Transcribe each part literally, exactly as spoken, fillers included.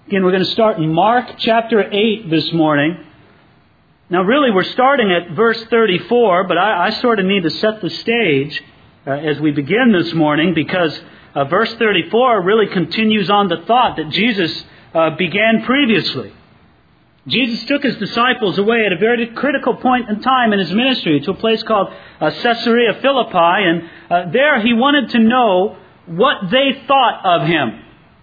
Again, we're going to start in Mark chapter eight this morning. Now, really, we're starting at verse thirty-four, but I, I sort of need to set the stage uh, as we begin this morning, because uh, verse thirty-four really continues on the thought that Jesus uh, began previously. Jesus took His disciples away at a very critical point in time in His ministry to a place called uh, Caesarea Philippi, and uh, there He wanted to know what they thought of Him.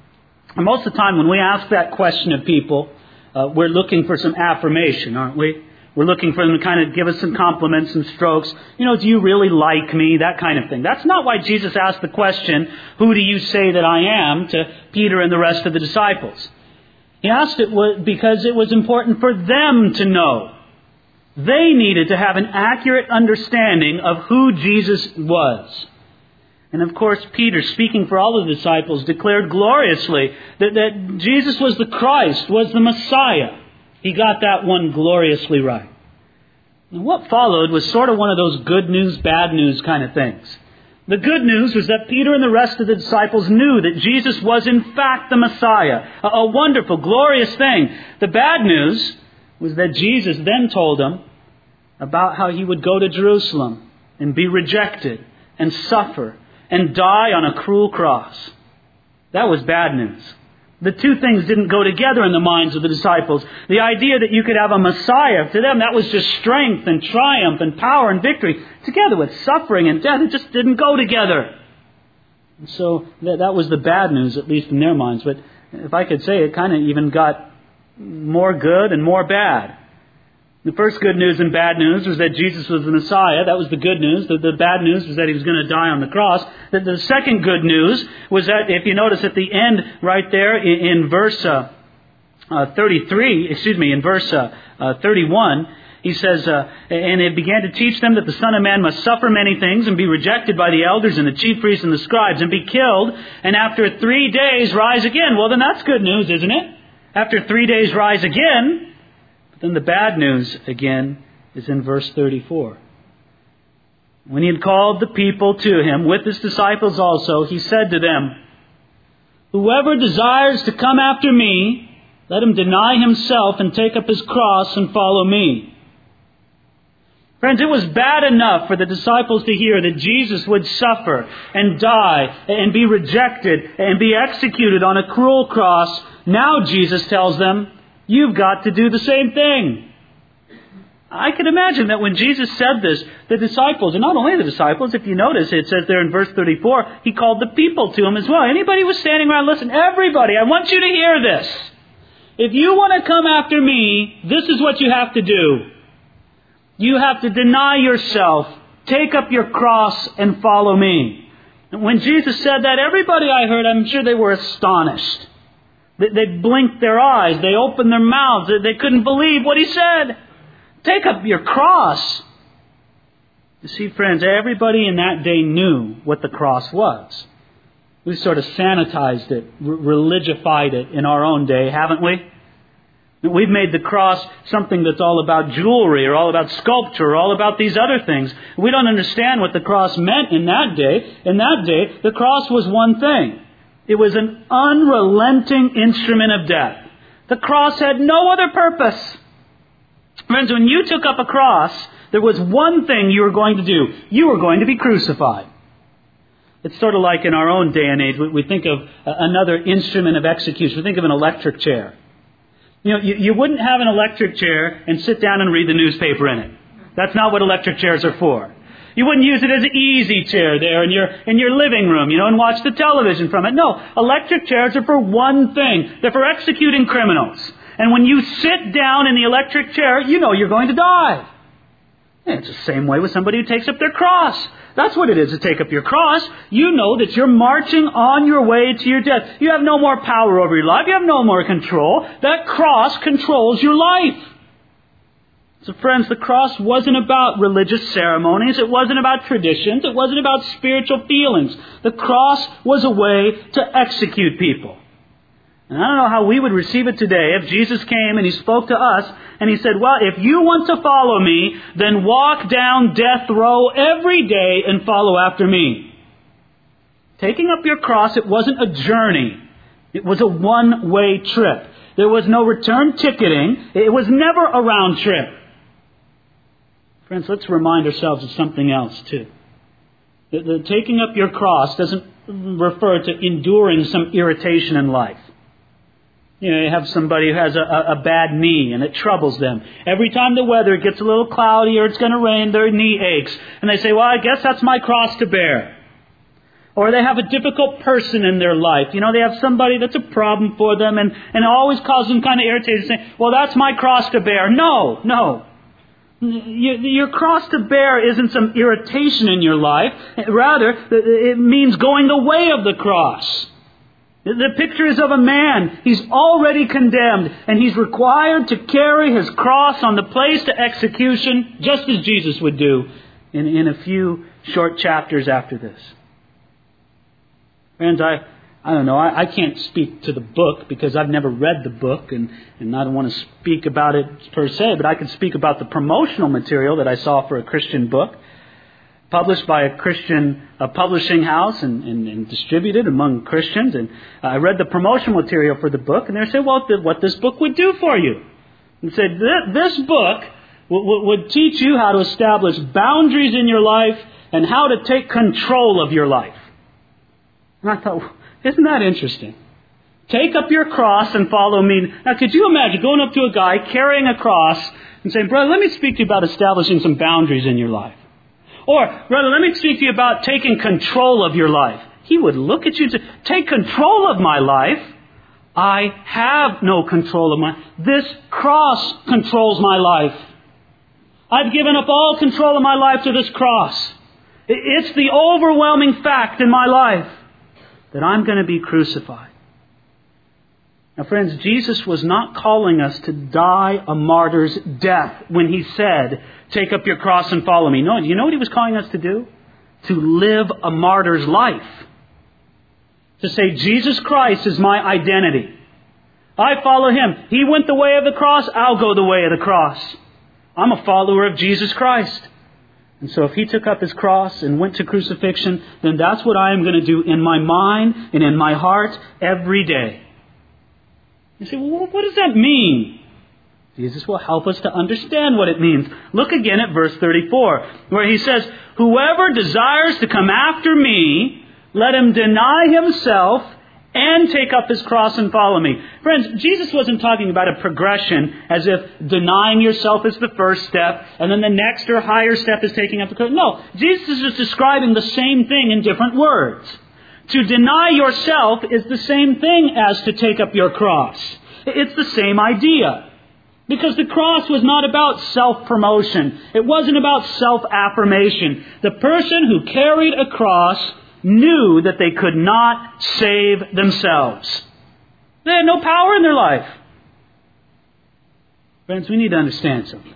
And most of the time when we ask that question of people, uh, we're looking for some affirmation, aren't we? We're looking for them to kind of give us some compliments and strokes. You know, do you really like me? That kind of thing. That's not why Jesus asked the question, who do you say that I am, to Peter and the rest of the disciples. He asked it because it was important for them to know. They needed to have an accurate understanding of who Jesus was. And of course, Peter, speaking for all the disciples, declared gloriously that, that Jesus was the Christ, was the Messiah. He got that one gloriously right. And what followed was sort of one of those good news, bad news kind of things. The good news was that Peter and the rest of the disciples knew that Jesus was in fact the Messiah. A, a wonderful, glorious thing. The bad news was that Jesus then told them about how He would go to Jerusalem and be rejected and suffer and die on a cruel cross. That was bad news. The two things didn't go together in the minds of the disciples. The idea that you could have a Messiah, to them that was just strength and triumph and power and victory. Together with suffering and death, it just didn't go together. And so that, that was the bad news, at least in their minds. But if I could say, it kind of even got more good and more bad. The first good news and bad news was that Jesus was the Messiah. That was the good news. The, the bad news was that He was going to die on the cross. The, the second good news was that, if you notice at the end right there in, in verse uh, uh, thirty-three, excuse me, in verse uh, uh, thirty-one, He says, uh, and it began to teach them that the Son of Man must suffer many things and be rejected by the elders and the chief priests and the scribes and be killed, and after three days rise again. Well, then that's good news, isn't it? After three days rise again. Then the bad news, again, is in verse thirty-four. When He had called the people to Him, with His disciples also, He said to them, whoever desires to come after me, let him deny himself and take up his cross and follow me. Friends, it was bad enough for the disciples to hear that Jesus would suffer and die and be rejected and be executed on a cruel cross. Now Jesus tells them, you've got to do the same thing. I can imagine that when Jesus said this, the disciples, and not only the disciples, if you notice, it says there in verse thirty-four, He called the people to Him as well. Anybody who was standing around, listen, everybody, I want you to hear this. If you want to come after me, this is what you have to do. You have to deny yourself, take up your cross, and follow me. And when Jesus said that, everybody I heard, I'm sure they were astonished. They blinked their eyes. They opened their mouths. They couldn't believe what He said. Take up your cross. You see, friends, everybody in that day knew what the cross was. We've sort of sanitized it, religified it in our own day, haven't we? We've made the cross something that's all about jewelry or all about sculpture or all about these other things. We don't understand what the cross meant in that day. In that day, the cross was one thing. It was an unrelenting instrument of death. The cross had no other purpose. Friends, when you took up a cross, there was one thing you were going to do. You were going to be crucified. It's sort of like in our own day and age, we think of another instrument of execution. We think of an electric chair. You know, you, you wouldn't have an electric chair and sit down and read the newspaper in it. That's not what electric chairs are for. You wouldn't use it as an easy chair there in your in your living room, you know, and watch the television from it. No, electric chairs are for one thing. They're for executing criminals. And when you sit down in the electric chair, you know you're going to die. And it's the same way with somebody who takes up their cross. That's what it is to take up your cross. You know that you're marching on your way to your death. You have no more power over your life. You have no more control. That cross controls your life. So friends, the cross wasn't about religious ceremonies. It wasn't about traditions. It wasn't about spiritual feelings. The cross was a way to execute people. And I don't know how we would receive it today if Jesus came and He spoke to us and He said, well, if you want to follow me, then walk down death row every day and follow after me. Taking up your cross, it wasn't a journey. It was a one-way trip. There was no return ticketing. It was never a round trip. Friends, let's remind ourselves of something else too. The, the taking up your cross doesn't refer to enduring some irritation in life. You know, you have somebody who has a, a, a bad knee and it troubles them. Every time the weather gets a little cloudy or it's going to rain, their knee aches. And they say, well, I guess that's my cross to bear. Or they have a difficult person in their life. You know, they have somebody that's a problem for them and, and it always causes them kind of irritated. Saying, well, that's my cross to bear. No, no. Your, your cross to bear isn't some irritation in your life. Rather, it means going the way of the cross. The picture is of a man. He's already condemned, and he's required to carry his cross on the place to execution, just as Jesus would do in, in a few short chapters after this. Friends, I, I don't know, I, I can't speak to the book because I've never read the book, and, and I don't want to speak about it per se, but I can speak about the promotional material that I saw for a Christian book, published by a Christian a publishing house and, and, and distributed among Christians. And I read the promotional material for the book, and they said, well, what this book would do for you. And said, this book w- would teach you how to establish boundaries in your life and how to take control of your life. And I thought, isn't that interesting? Take up your cross and follow me. Now, could you imagine going up to a guy carrying a cross and saying, brother, let me speak to you about establishing some boundaries in your life. Or, brother, let me speak to you about taking control of your life. He would look at you and say, take control of my life. I have no control of my... This cross controls my life. I've given up all control of my life to this cross. It's the overwhelming fact in my life that I'm going to be crucified. Now, friends, Jesus was not calling us to die a martyr's death when He said, take up your cross and follow me. No, you know what He was calling us to do? To live a martyr's life. To say, Jesus Christ is my identity. I follow Him. He went the way of the cross, I'll go the way of the cross. I'm a follower of Jesus Christ. And so if He took up His cross and went to crucifixion, then that's what I am going to do in my mind and in my heart every day. You say, well, what does that mean? Jesus will help us to understand what it means. Look again at verse thirty-four, where He says, whoever desires to come after me, let him deny himself and take up his cross and follow me. Friends, Jesus wasn't talking about a progression as if denying yourself is the first step and then the next or higher step is taking up the cross. No, Jesus is just describing the same thing in different words. To deny yourself is the same thing as to take up your cross. It's the same idea. Because the cross was not about self-promotion. It wasn't about self-affirmation. The person who carried a cross knew that they could not save themselves. They had no power in their life. Friends, we need to understand something.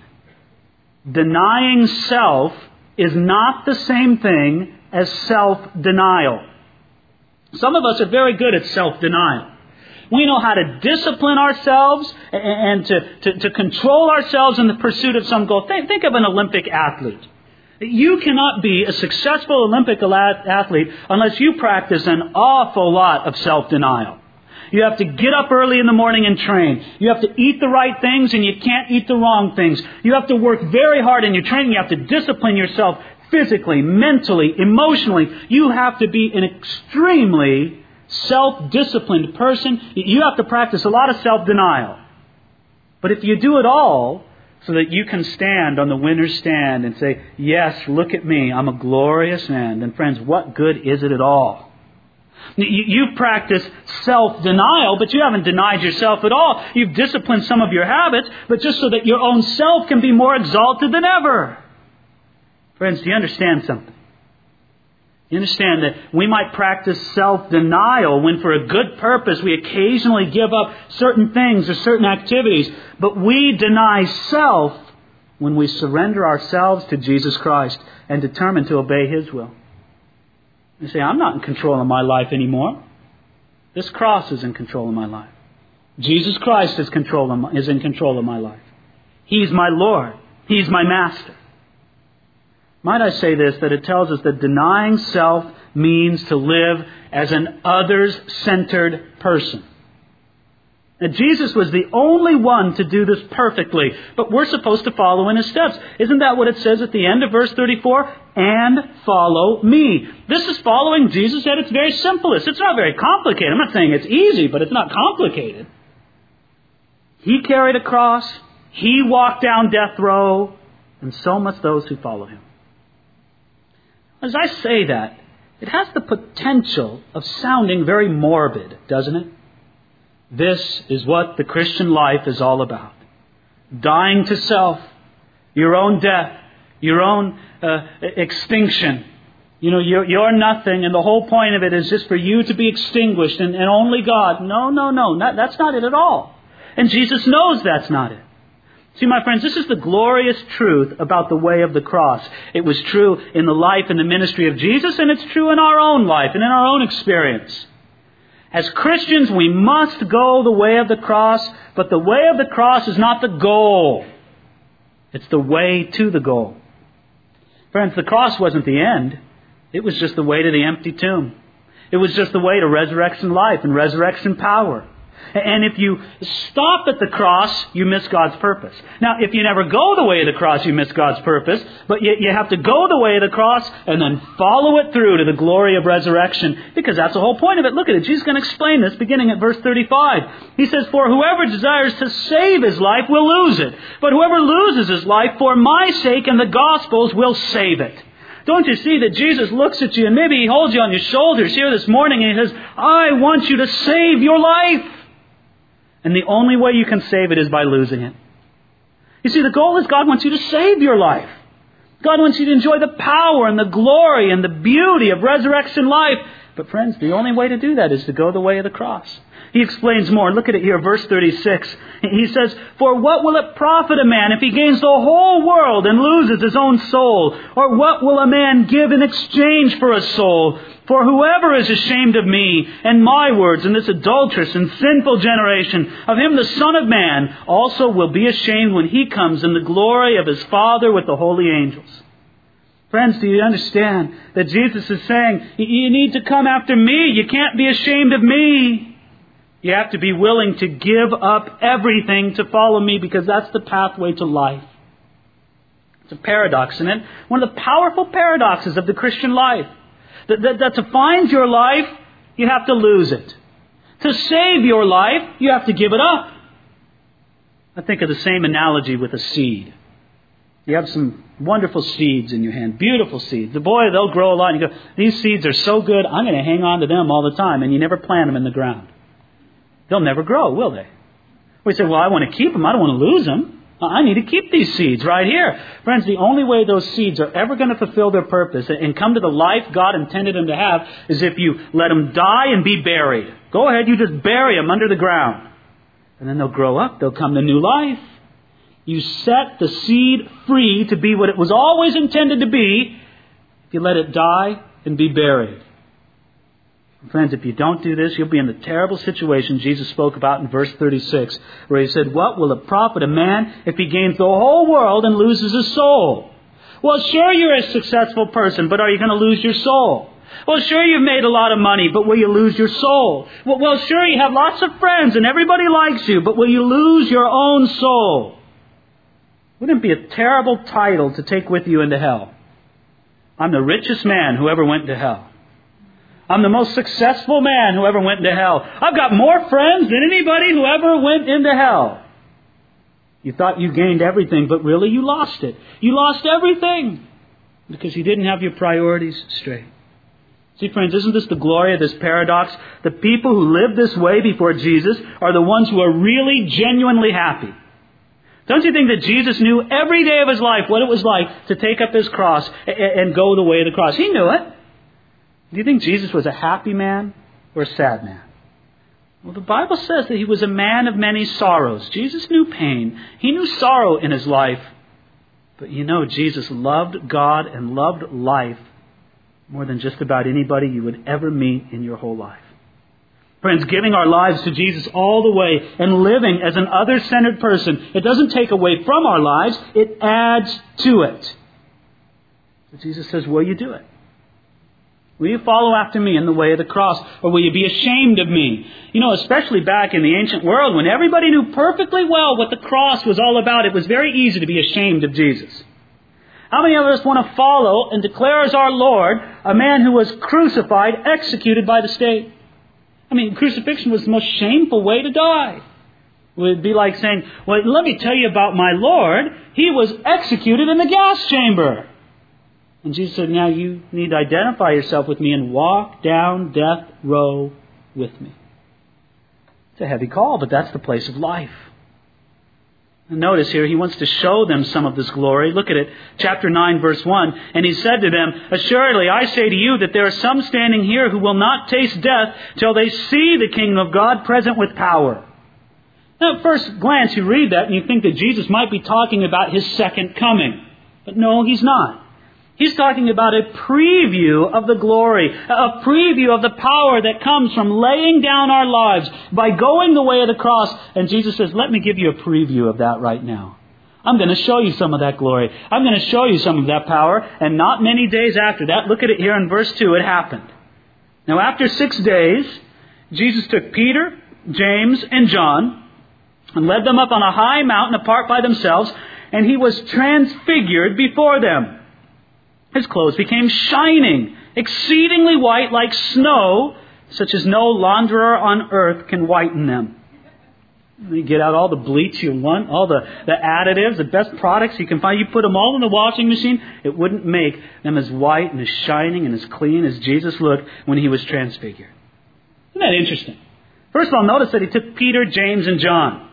Denying self is not the same thing as self-denial. Some of us are very good at self-denial. We know how to discipline ourselves and to, to, to control ourselves in the pursuit of some goal. Think, think of an Olympic athlete. You cannot be a successful Olympic athlete unless you practice an awful lot of self-denial. You have to get up early in the morning and train. You have to eat the right things and you can't eat the wrong things. You have to work very hard in your training. You have to discipline yourself physically, mentally, emotionally. You have to be an extremely self-disciplined person. You have to practice a lot of self-denial. But if you do it all so that you can stand on the winner's stand and say, yes, look at me, I'm a glorious man, then friends, what good is it at all? You've practiced self-denial, but you haven't denied yourself at all. You've disciplined some of your habits, but just so that your own self can be more exalted than ever. Friends, do you understand something? You understand that we might practice self-denial when for a good purpose we occasionally give up certain things or certain activities, but we deny self when we surrender ourselves to Jesus Christ and determine to obey His will. You say, I'm not in control of my life anymore. This cross is in control of my life. Jesus Christ is, control of my, is in control of my life. He's my Lord. He's my Master. Might I say this, that it tells us that denying self means to live as an others-centered person. Now, Jesus was the only one to do this perfectly, but we're supposed to follow in His steps. Isn't that what it says at the end of verse thirty-four? And follow me. This is following Jesus at its very simplest. It's not very complicated. I'm not saying it's easy, but it's not complicated. He carried a cross. He walked down death row. And so must those who follow Him. As I say that, it has the potential of sounding very morbid, doesn't it? This is what the Christian life is all about. Dying to self, your own death, your own uh, extinction. You know, you're, you're nothing, and the whole point of it is just for you to be extinguished, and, and only God. No, no, no, not, that's not it at all. And Jesus knows that's not it. See, my friends, this is the glorious truth about the way of the cross. It was true in the life and the ministry of Jesus, and it's true in our own life and in our own experience. As Christians, we must go the way of the cross, but the way of the cross is not the goal. It's the way to the goal. Friends, the cross wasn't the end. It was just the way to the empty tomb. It was just the way to resurrection life and resurrection power. And if you stop at the cross, you miss God's purpose. Now, if you never go the way of the cross, you miss God's purpose. But yet you have to go the way of the cross and then follow it through to the glory of resurrection. Because that's the whole point of it. Look at it. Jesus is going to explain this beginning at verse thirty-five. He says, for whoever desires to save his life will lose it. But whoever loses his life for my sake and the gospel's will save it. Don't you see that Jesus looks at you and maybe He holds you on your shoulders here this morning and He says, I want you to save your life. And the only way you can save it is by losing it. You see, the goal is God wants you to save your life. God wants you to enjoy the power and the glory and the beauty of resurrection life. But friends, the only way to do that is to go the way of the cross. He explains more. Look at it here, verse thirty-six. He says, for what will it profit a man if he gains the whole world and loses his own soul? Or what will a man give in exchange for a soul? For whoever is ashamed of me and my words in this adulterous and sinful generation, of him the Son of Man also will be ashamed when He comes in the glory of His Father with the holy angels. Friends, do you understand that Jesus is saying, you need to come after me. You can't be ashamed of me. You have to be willing to give up everything to follow me, because that's the pathway to life. It's a paradox, isn't it? One of the powerful paradoxes of the Christian life. That, that, that to find your life, you have to lose it. To save your life, you have to give it up. I think of the same analogy with a seed. You have some wonderful seeds in your hand, beautiful seeds. The boy, they'll grow a lot. And you go, these seeds are so good, I'm going to hang on to them all the time. And you never plant them in the ground. They'll never grow, will they? We say, well, I want to keep them. I don't want to lose them. I need to keep these seeds right here. Friends, the only way those seeds are ever going to fulfill their purpose and come to the life God intended them to have is if you let them die and be buried. Go ahead, you just bury them under the ground. And then they'll grow up. They'll come to new life. You set the seed free to be what it was always intended to be if you let it die and be buried. Friends, if you don't do this, you'll be in the terrible situation Jesus spoke about in verse thirty-six, where He said, what will it profit a man if he gains the whole world and loses his soul? Well, sure, you're a successful person, but are you going to lose your soul? Well, sure, you've made a lot of money, but will you lose your soul? Well, well, sure, you have lots of friends and everybody likes you, but will you lose your own soul? Wouldn't it be a terrible title to take with you into hell? I'm the richest man who ever went to hell. I'm the most successful man who ever went into hell. I've got more friends than anybody who ever went into hell. You thought you gained everything, but really you lost it. You lost everything because you didn't have your priorities straight. See, friends, isn't this the glory of this paradox? The people who live this way before Jesus are the ones who are really genuinely happy. Don't you think that Jesus knew every day of His life what it was like to take up His cross and go the way of the cross? He knew it. Do you think Jesus was a happy man or a sad man? Well, the Bible says that He was a man of many sorrows. Jesus knew pain. He knew sorrow in His life. But you know, Jesus loved God and loved life more than just about anybody you would ever meet in your whole life. Friends, giving our lives to Jesus all the way and living as an other-centered person, it doesn't take away from our lives, it adds to it. So Jesus says, will you do it? Will you follow after me in the way of the cross, or will you be ashamed of me? You know, especially back in the ancient world, when everybody knew perfectly well what the cross was all about, it was very easy to be ashamed of Jesus. How many of us want to follow and declare as our Lord a man who was crucified, executed by the state? I mean, crucifixion was the most shameful way to die. It would be like saying, well, let me tell you about my Lord. He was executed in the gas chamber. And Jesus said, now you need to identify yourself with me and walk down death row with me. It's a heavy call, but that's the place of life. And notice here, he wants to show them some of this glory. Look at it, chapter nine, verse one. And he said to them, assuredly, I say to you that there are some standing here who will not taste death till they see the kingdom of God present with power. Now, at first glance, you read that and you think that Jesus might be talking about his second coming. But no, he's not. He's talking about a preview of the glory, a preview of the power that comes from laying down our lives by going the way of the cross. And Jesus says, let me give you a preview of that right now. I'm going to show you some of that glory. I'm going to show you some of that power. And not many days after that, look at it here in verse two, it happened. Now after six days, Jesus took Peter, James, and John and led them up on a high mountain apart by themselves, and he was transfigured before them. His clothes became shining, exceedingly white like snow, such as no launderer on earth can whiten them. You get out all the bleach you want, all the, the additives, the best products you can find. You put them all in the washing machine, it wouldn't make them as white and as shining and as clean as Jesus looked when he was transfigured. Isn't that interesting? First of all, notice that he took Peter, James, and John.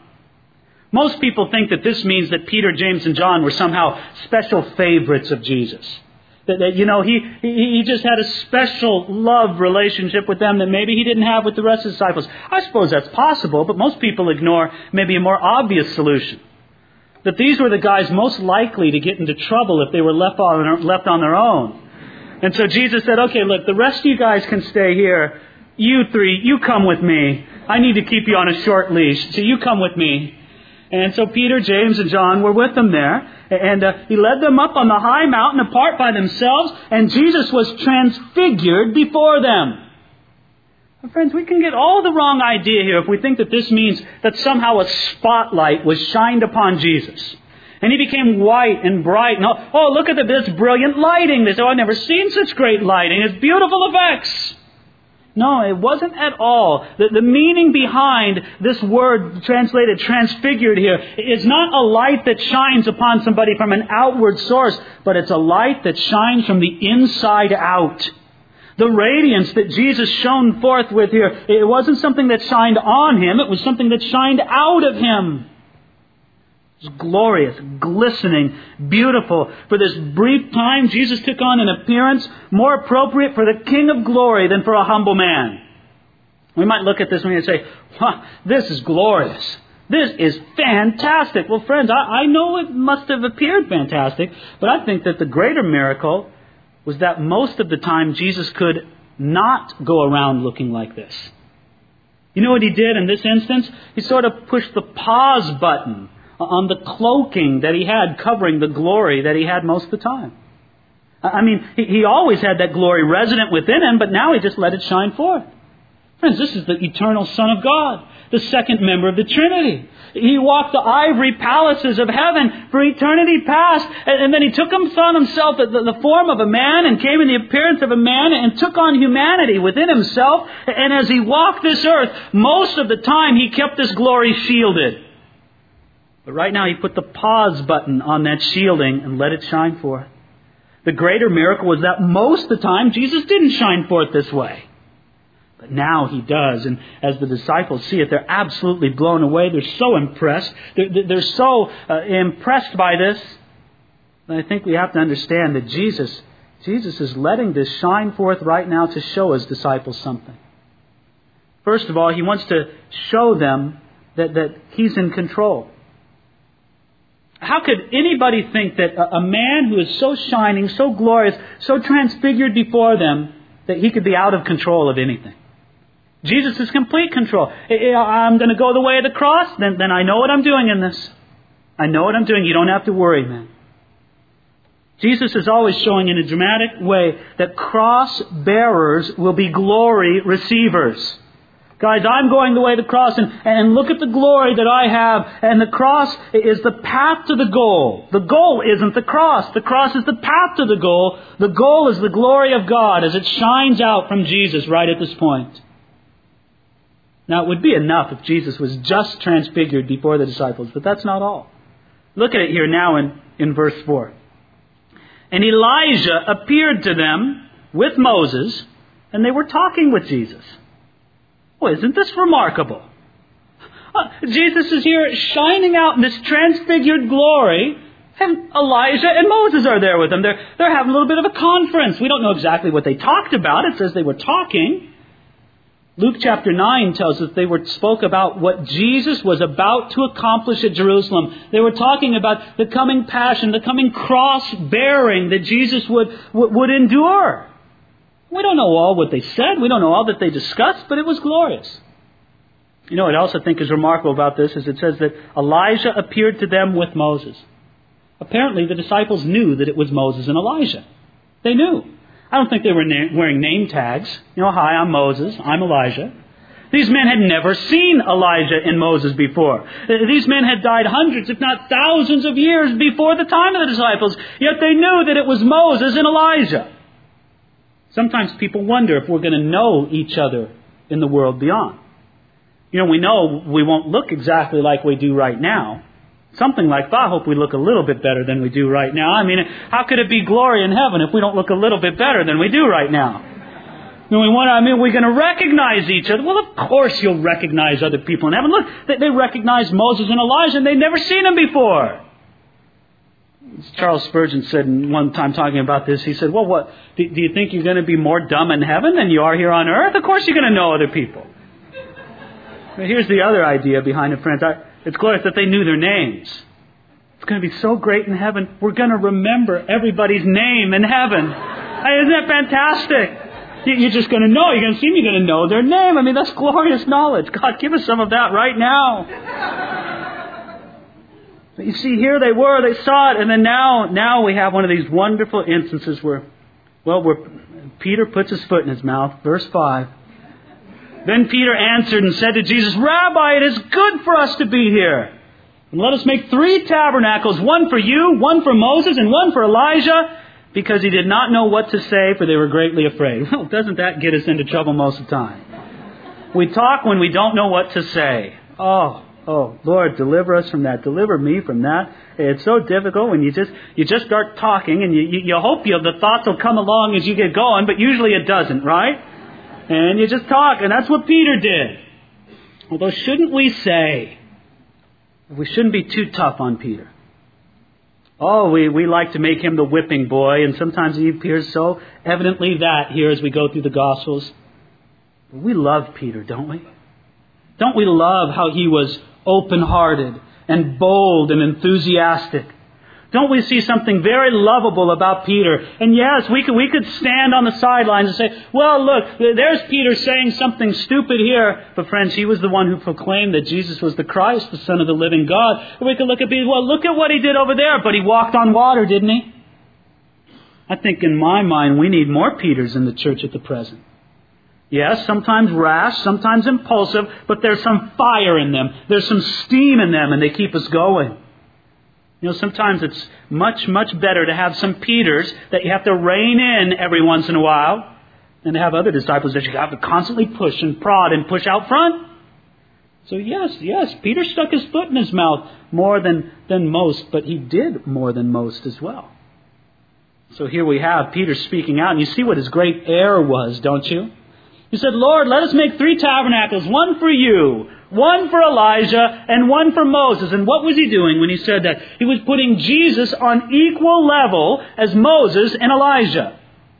Most people think that this means that Peter, James, and John were somehow special favorites of Jesus. That, that, you know, he, he he just had a special love relationship with them that maybe he didn't have with the rest of the disciples. I suppose that's possible, but most people ignore maybe a more obvious solution. That these were the guys most likely to get into trouble if they were left on, left on their own. And so Jesus said, okay, look, the rest of you guys can stay here. You three, you come with me. I need to keep you on a short leash, so you come with me. And so Peter, James, and John were with them there. And uh, he led them up on the high mountain apart by themselves. And Jesus was transfigured before them. Now, friends, we can get all the wrong idea here if we think that this means that somehow a spotlight was shined upon Jesus. And he became white and bright. And, oh, oh, look at the, this brilliant lighting. They said, oh, I've never seen such great lighting. It's beautiful effects. No, it wasn't at all. The, the meaning behind this word translated transfigured here is not a light that shines upon somebody from an outward source, but it's a light that shines from the inside out. The radiance that Jesus shone forth with here, it wasn't something that shined on him, it was something that shined out of him. It was glorious, glistening, beautiful. For this brief time, Jesus took on an appearance more appropriate for the King of glory than for a humble man. We might look at this and say, wow, this is glorious. This is fantastic. Well, friends, I, I know it must have appeared fantastic, but I think that the greater miracle was that most of the time Jesus could not go around looking like this. You know what he did in this instance? He sort of pushed the pause button on the cloaking that he had covering the glory that he had most of the time. I mean, he, he always had that glory resident within him, but now he just let it shine forth. Friends, this is the eternal Son of God, the second member of the Trinity. He walked the ivory palaces of heaven for eternity past, and, and then he took on himself the, the, the form of a man and came in the appearance of a man and took on humanity within himself. And as he walked this earth, most of the time he kept this glory shielded. But right now he put the pause button on that shielding and let it shine forth. The greater miracle was that most of the time Jesus didn't shine forth this way. But now he does. And as the disciples see it, they're absolutely blown away. They're so impressed. They're, they're so uh, impressed by this. And I think we have to understand that Jesus, Jesus is letting this shine forth right now to show his disciples something. First of all, he wants to show them that, that he's in control. How could anybody think that a man who is so shining, so glorious, so transfigured before them, that he could be out of control of anything? Jesus is complete control. I'm going to go the way of the cross, then, then I know what I'm doing in this. I know what I'm doing. You don't have to worry, man. Jesus is always showing in a dramatic way that cross bearers will be glory receivers. Guys, I'm going the way of the cross, and, and look at the glory that I have. And the cross is the path to the goal. The goal isn't the cross. The cross is the path to the goal. The goal is the glory of God as it shines out from Jesus right at this point. Now, it would be enough if Jesus was just transfigured before the disciples, but that's not all. Look at it here now in, in verse four. And Elijah appeared to them with Moses, and they were talking with Jesus. Well, isn't this remarkable? Uh, Jesus is here shining out in this transfigured glory, and Elijah and Moses are there with him. They're, they're having a little bit of a conference. We don't know exactly what they talked about. It says they were talking. Luke chapter nine tells us they were spoke about what Jesus was about to accomplish at Jerusalem. They were talking about the coming passion, the coming cross-bearing that Jesus would, would, would endure. We don't know all what they said. We don't know all that they discussed, but it was glorious. You know what I also think is remarkable about this is it says that Elijah appeared to them with Moses. Apparently the disciples knew that it was Moses and Elijah. They knew. I don't think they were na- wearing name tags. You know, hi, I'm Moses, I'm Elijah. These men had never seen Elijah and Moses before. These men had died hundreds, if not thousands of years before the time of the disciples, yet they knew that it was Moses and Elijah. Sometimes people wonder if we're going to know each other in the world beyond. You know, we know we won't look exactly like we do right now. Something like that, I hope we look a little bit better than we do right now. I mean, how could it be glory in heaven if we don't look a little bit better than we do right now? I mean, we want, I mean, we're going to recognize each other. Well, of course you'll recognize other people in heaven. Look, they, they recognized Moses and Elijah, and they'd never seen them before. Charles Spurgeon said one time talking about this, he said, well, what, do, do you think you're going to be more dumb in heaven than you are here on earth? Of course you're going to know other people. But here's the other idea behind it, friends. I, it's glorious that they knew their names. It's going to be so great in heaven. We're going to remember everybody's name in heaven. Isn't that fantastic? You're just going to know. You're going to see them. You're going to know their name. I mean, that's glorious knowledge. God, give us some of that right now. But you see, here they were. They saw it. And then now, now we have one of these wonderful instances where, well, where Peter puts his foot in his mouth. Verse five. Then Peter answered and said to Jesus, Rabbi, it is good for us to be here. And let us make three tabernacles, one for you, one for Moses, and one for Elijah, because he did not know what to say, for they were greatly afraid. Well, doesn't that get us into trouble most of the time? We talk when we don't know what to say. Oh, oh, Lord, deliver us from that. Deliver me from that. It's so difficult when you just you just start talking, and you, you, you hope you, the thoughts will come along as you get going, but usually it doesn't, right? And you just talk, and that's what Peter did. Although shouldn't we say, we shouldn't be too tough on Peter. Oh, we, we like to make him the whipping boy, and sometimes he appears so evidently that here as we go through the Gospels. But we love Peter, don't we? Don't we love how he was open-hearted and bold and enthusiastic? Don't we see something very lovable about Peter? And yes, we could, we could stand on the sidelines and say, well, look, there's Peter saying something stupid here. But friends, he was the one who proclaimed that Jesus was the Christ, the Son of the living God. And we could look at Peter, well, look at what he did over there. But he walked on water, didn't he? I think in my mind, we need more Peters in the church at the present. Yes, sometimes rash, sometimes impulsive, but there's some fire in them. There's some steam in them, and they keep us going. You know, sometimes it's much, much better to have some Peters that you have to rein in every once in a while than to have other disciples that you have to constantly push and prod and push out front. So yes, yes, Peter stuck his foot in his mouth more than, than most, but he did more than most as well. So here we have Peter speaking out, and you see what his great error was, don't you? He said, Lord, let us make three tabernacles, one for you, one for Elijah, and one for Moses. And what was he doing when he said that? He was putting Jesus on equal level as Moses and Elijah.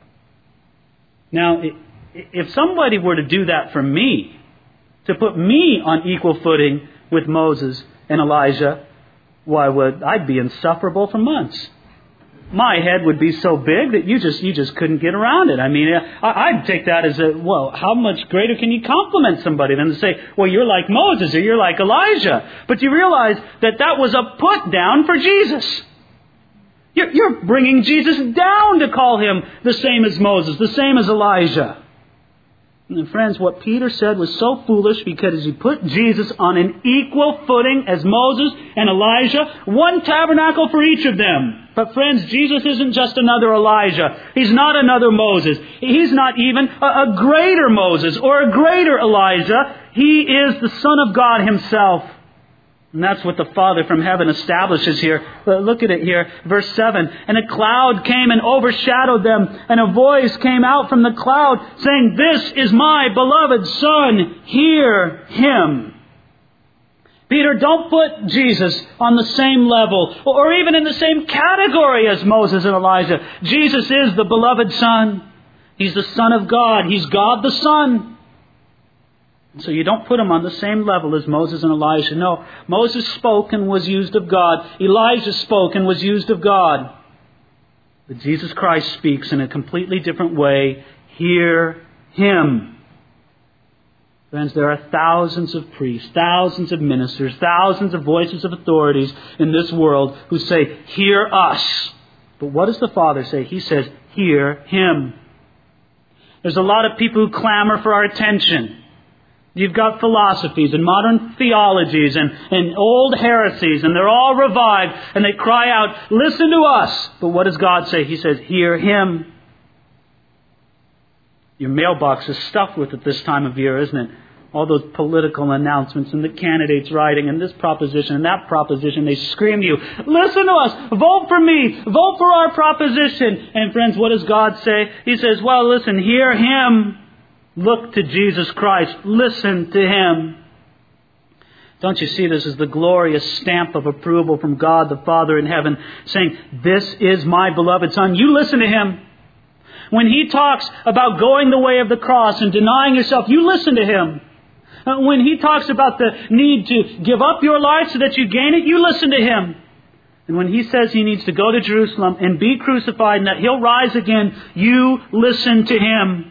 Now, if somebody were to do that for me, to put me on equal footing with Moses and Elijah, why, would I'd be insufferable for months. My head would be so big that you just you just couldn't get around it. I mean, I, I'd take that as a, well, how much greater can you compliment somebody than to say, well, you're like Moses or you're like Elijah. But you realize that that was a put down for Jesus. You're, you're bringing Jesus down to call him the same as Moses, the same as Elijah. And friends, what Peter said was so foolish because he put Jesus on an equal footing as Moses and Elijah, one tabernacle for each of them. But friends, Jesus isn't just another Elijah. He's not another Moses. He's not even a, a greater Moses or a greater Elijah. He is the Son of God himself. And that's what the Father from heaven establishes here. Look at it here, verse seven. And a cloud came and overshadowed them, and a voice came out from the cloud saying, "This is my beloved Son, hear him." Peter, don't put Jesus on the same level or even in the same category as Moses and Elijah. Jesus is the beloved Son. He's the Son of God. He's God the Son. So you don't put him on the same level as Moses and Elijah. No, Moses spoke and was used of God. Elijah spoke and was used of God. But Jesus Christ speaks in a completely different way. Hear him. Friends, there are thousands of priests, thousands of ministers, thousands of voices of authorities in this world who say, "Hear us." But what does the Father say? He says, "Hear him." There's a lot of people who clamor for our attention. You've got philosophies and modern theologies and, and old heresies, and they're all revived, and they cry out, "Listen to us." But what does God say? He says, "Hear him." Your mailbox is stuffed with it this time of year, isn't it? All those political announcements and the candidates writing and this proposition and that proposition. They scream to you, "Listen to us. Vote for me. Vote for our proposition." And friends, what does God say? He says, "Well, listen, hear him. Look to Jesus Christ. Listen to him." Don't you see this as the glorious stamp of approval from God the Father in heaven, saying, "This is my beloved Son. You listen to him." When he talks about going the way of the cross and denying yourself, you listen to him. When he talks about the need to give up your life so that you gain it, you listen to him. And when he says he needs to go to Jerusalem and be crucified and that he'll rise again, you listen to him.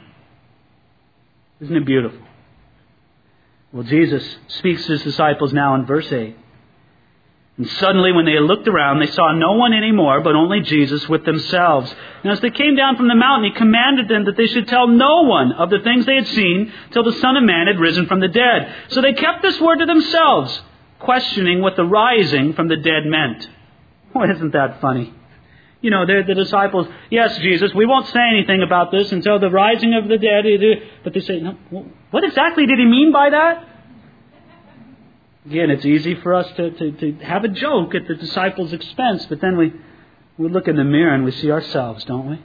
Isn't it beautiful? Well, Jesus speaks to his disciples now in verse eight. "And suddenly when they looked around, they saw no one anymore, but only Jesus with themselves. And as they came down from the mountain, he commanded them that they should tell no one of the things they had seen till the Son of Man had risen from the dead. So they kept this word to themselves, questioning what the rising from the dead meant." Oh, isn't that funny? You know, they're the disciples, "Yes, Jesus, we won't say anything about this until the rising of the dead." But they say, "No, what exactly did he mean by that?" Again, it's easy for us to, to, to have a joke at the disciples' expense, but then we, we look in the mirror and we see ourselves, don't we?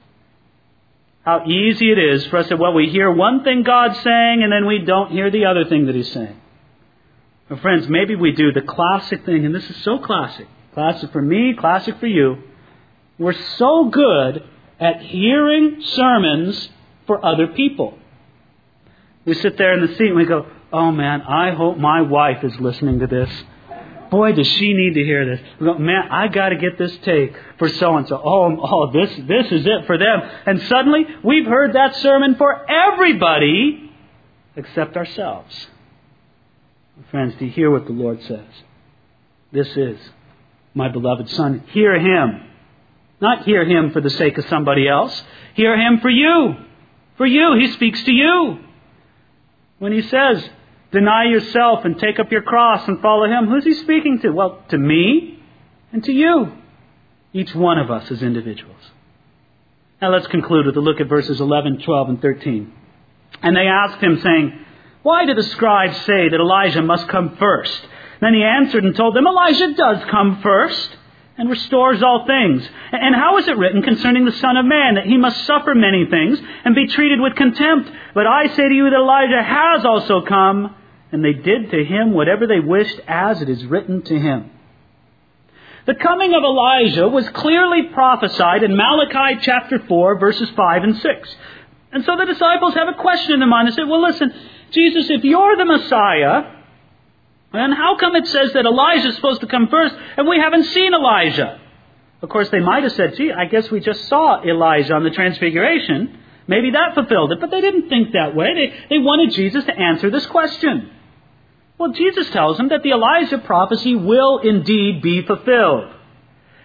How easy it is for us to, well, we hear one thing God's saying and then we don't hear the other thing that he's saying. Well, friends, maybe we do the classic thing, and this is so classic. Classic for me, classic for you. We're so good at hearing sermons for other people. We sit there in the seat and we go, "Oh man, I hope my wife is listening to this. Boy, does she need to hear this." We go, "Man, I got to get this tape for so-and-so. Oh, oh, this, this is it for them." And suddenly we've heard that sermon for everybody except ourselves. Friends, do you hear what the Lord says? "This is my beloved Son. Hear him." Not hear him for the sake of somebody else. Hear him for you. For you. He speaks to you. When he says, "Deny yourself and take up your cross and follow him," who's he speaking to? Well, to me and to you. Each one of us as individuals. Now let's conclude with a look at verses eleven, twelve, and thirteen. "And they asked him, saying, 'Why do the scribes say that Elijah must come first?' Then he answered and told them, 'Elijah does come first and restores all things. And how is it written concerning the Son of Man, that he must suffer many things and be treated with contempt? But I say to you that Elijah has also come, and they did to him whatever they wished, as it is written to him.'" The coming of Elijah was clearly prophesied in Malachi chapter four, verses five and six. And so the disciples have a question in their mind. They say, "Well, listen, Jesus, if you're the Messiah, and how come it says that Elijah is supposed to come first and we haven't seen Elijah?" Of course, they might have said, "Gee, I guess we just saw Elijah on the Transfiguration. Maybe that fulfilled it." But they didn't think that way. They, they wanted Jesus to answer this question. Well, Jesus tells them that the Elijah prophecy will indeed be fulfilled.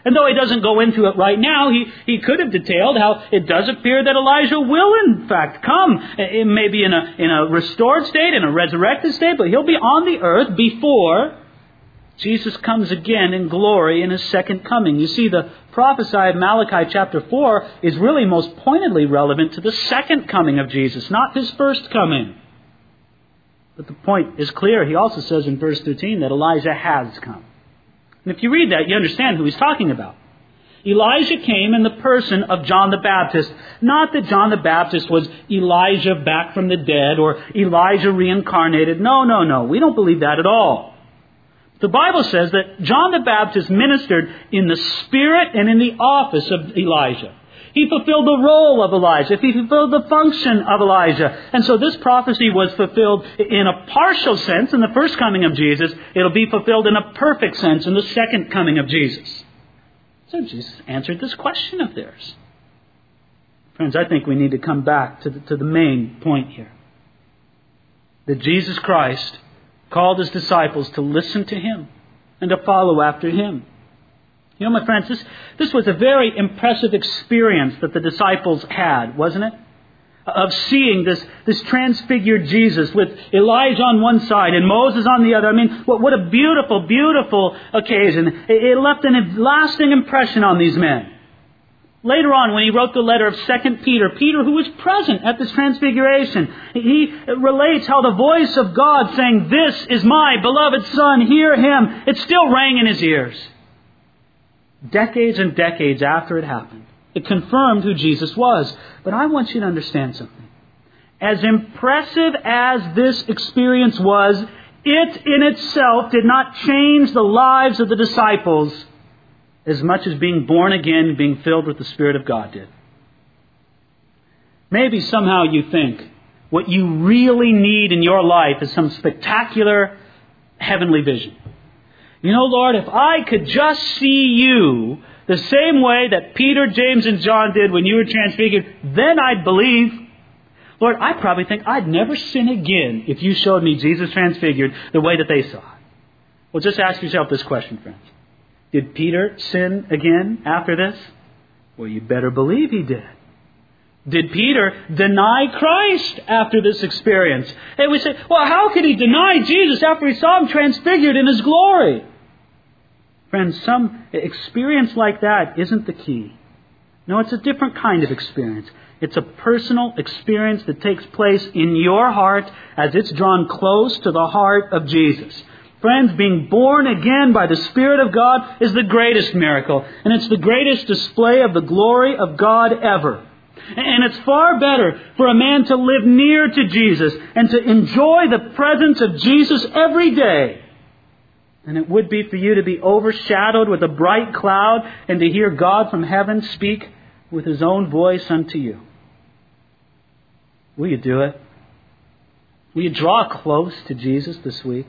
And though he doesn't go into it right now, he, he could have detailed how it does appear that Elijah will in fact come. It may be in a, in a restored state, in a resurrected state, but he'll be on the earth before Jesus comes again in glory in His second coming. You see, the prophecy of Malachi chapter four is really most pointedly relevant to the second coming of Jesus, not His first coming. But the point is clear. He also says in verse thirteen that Elijah has come. And if you read that, you understand who he's talking about. Elijah came in the person of John the Baptist. Not that John the Baptist was Elijah back from the dead or Elijah reincarnated. No, no, no. We don't believe that at all. The Bible says that John the Baptist ministered in the spirit and in the office of Elijah. He fulfilled the role of Elijah. He fulfilled the function of Elijah. And so this prophecy was fulfilled in a partial sense in the first coming of Jesus. It'll be fulfilled in a perfect sense in the second coming of Jesus. So Jesus answered this question of theirs. Friends, I think we need to come back to the, to the main point here. That Jesus Christ called His disciples to listen to Him and to follow after Him. You know, my friends, this, this was a very impressive experience that the disciples had, wasn't it? Of seeing this, this transfigured Jesus with Elijah on one side and Moses on the other. I mean, what, what a beautiful, beautiful occasion. It, it left a lasting impression on these men. Later on, when he wrote the letter of Second Peter, Peter, who was present at this transfiguration, he relates how the voice of God saying, "This is my beloved Son, hear Him," it still rang in his ears. Decades and decades after it happened, it confirmed who Jesus was. But I want you to understand something. As impressive as this experience was, it in itself did not change the lives of the disciples as much as being born again, being filled with the Spirit of God did. Maybe somehow you think what you really need in your life is some spectacular heavenly vision. You know, Lord, if I could just see You the same way that Peter, James, and John did when You were transfigured, then I'd believe. Lord, I probably think I'd never sin again if You showed me Jesus transfigured the way that they saw it. Well, just ask yourself this question, friends. Did Peter sin again after this? Well, you better believe he did. Did Peter deny Christ after this experience? And we say, well, how could he deny Jesus after he saw Him transfigured in His glory? Friends, some experience like that isn't the key. No, it's a different kind of experience. It's a personal experience that takes place in your heart as it's drawn close to the heart of Jesus. Friends, being born again by the Spirit of God is the greatest miracle. And it's the greatest display of the glory of God ever. And it's far better for a man to live near to Jesus and to enjoy the presence of Jesus every day than it would be for you to be overshadowed with a bright cloud and to hear God from heaven speak with His own voice unto you. Will you do it? Will you draw close to Jesus this week?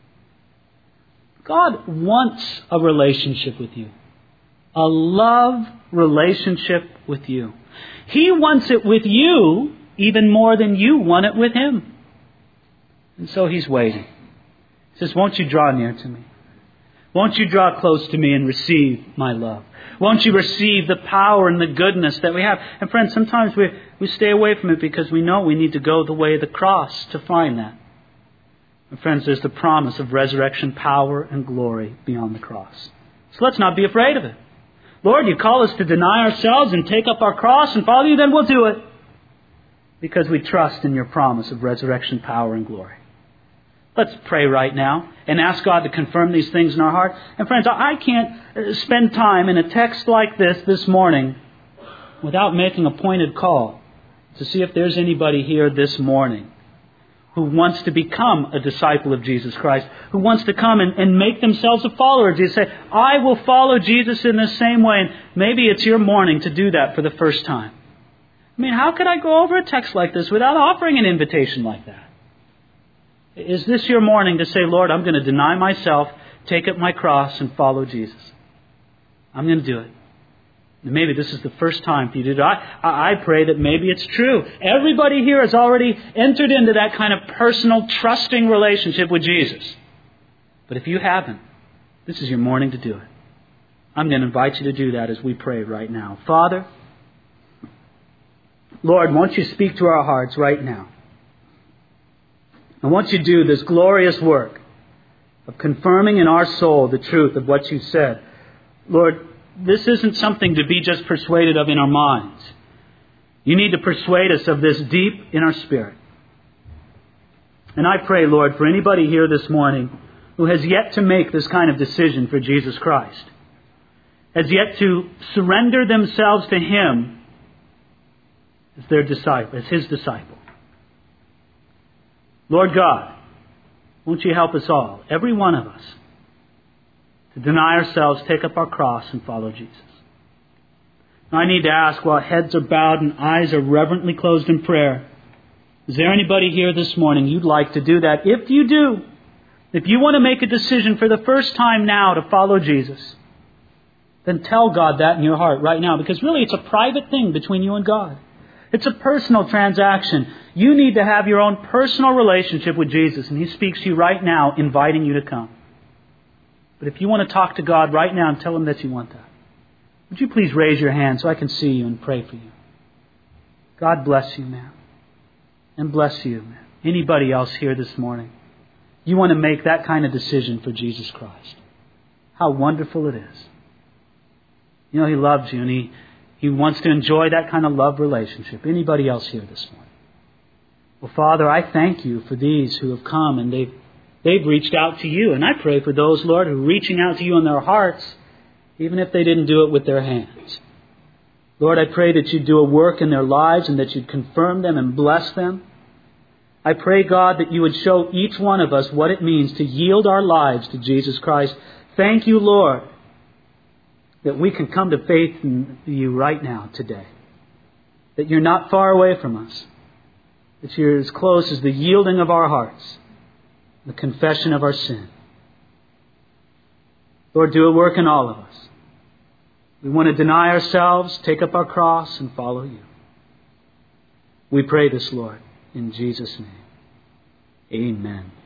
God wants a relationship with you. A love relationship with you. He wants it with you even more than you want it with Him. And so He's waiting. He says, won't you draw near to me? Won't you draw close to me and receive my love? Won't you receive the power and the goodness that we have? And friends, sometimes we, we stay away from it because we know we need to go the way of the cross to find that. And friends, there's the promise of resurrection power and glory beyond the cross. So let's not be afraid of it. Lord, You call us to deny ourselves and take up our cross and follow You, then we'll do it. Because we trust in Your promise of resurrection power and glory. Let's pray right now and ask God to confirm these things in our heart. And friends, I can't spend time in a text like this this morning without making a pointed call to see if there's anybody here this morning who wants to become a disciple of Jesus Christ, who wants to come and, and make themselves a follower of Jesus. Say, I will follow Jesus in the same way. And maybe it's your morning to do that for the first time. I mean, how could I go over a text like this without offering an invitation like that? Is this your morning to say, Lord, I'm going to deny myself, take up my cross, and follow Jesus? I'm going to do it. And maybe this is the first time for you to do it. I, I pray that maybe it's true. Everybody here has already entered into that kind of personal, trusting relationship with Jesus. But if you haven't, this is your morning to do it. I'm going to invite you to do that as we pray right now. Father, Lord, won't you speak to our hearts right now? And won't you do this glorious work of confirming in our soul the truth of what you said. Lord, this isn't something to be just persuaded of in our minds. You need to persuade us of this deep in our spirit. And I pray, Lord, for anybody here this morning who has yet to make this kind of decision for Jesus Christ, has yet to surrender themselves to Him as their disciple, as His disciple. Lord God, won't you help us all, every one of us, to deny ourselves, take up our cross, and follow Jesus. Now I need to ask, while heads are bowed and eyes are reverently closed in prayer, is there anybody here this morning you'd like to do that? If you do, if you want to make a decision for the first time now to follow Jesus, then tell God that in your heart right now, because really it's a private thing between you and God. It's a personal transaction. You need to have your own personal relationship with Jesus, and He speaks to you right now, inviting you to come. But if you want to talk to God right now and tell Him that you want that, would you please raise your hand so I can see you and pray for you? God bless you, man. And bless you, man. Anybody else here this morning, you want to make that kind of decision for Jesus Christ. How wonderful it is. You know, He loves you, and He He wants to enjoy that kind of love relationship. Anybody else here this morning? Well, Father, I thank you for these who have come and they've, they've reached out to you. And I pray for those, Lord, who are reaching out to you in their hearts, even if they didn't do it with their hands. Lord, I pray that you'd do a work in their lives and that you'd confirm them and bless them. I pray, God, that you would show each one of us what it means to yield our lives to Jesus Christ. Thank you, Lord, that we can come to faith in you right now, today. That you're not far away from us. That you're as close as the yielding of our hearts, the confession of our sin. Lord, do a work in all of us. We want to deny ourselves, take up our cross, and follow you. We pray this, Lord, in Jesus' name. Amen.